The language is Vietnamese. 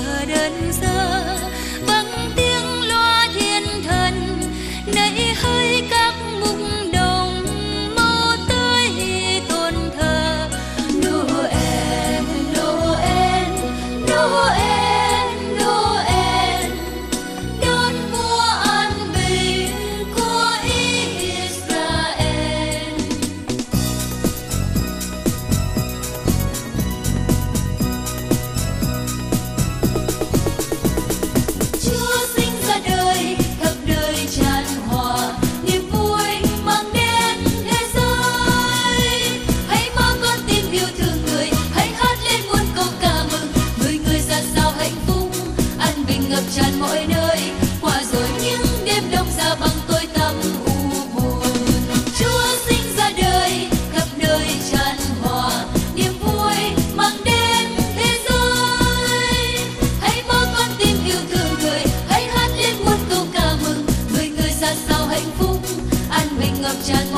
chờ đơn sơ vang tiếng loa thiên thần nảy hơi các mục đồng màu tươi tôn thờ Noel Noel Noel Noel đón mùa an bình của Israel. Chúa sinh ra đời khắp đời tràn hòa niềm vui mang đến thế giới. Hãy mang con tim yêu thương người, hãy hát lên muôn câu ca mừng. Người ra sao hạnh phúc, an bình ngập tràn mọi nơi. Qua rồi những đêm đông giá băng tối tăm u buồn. Chúa sinh ra đời khắp đời tràn hòa niềm vui mang đến thế giới. Hãy mang con tim yêu thương người, hãy hát lên muôn câu ca mừng. Người ra sao hạnh phúc, an bình ngập tràn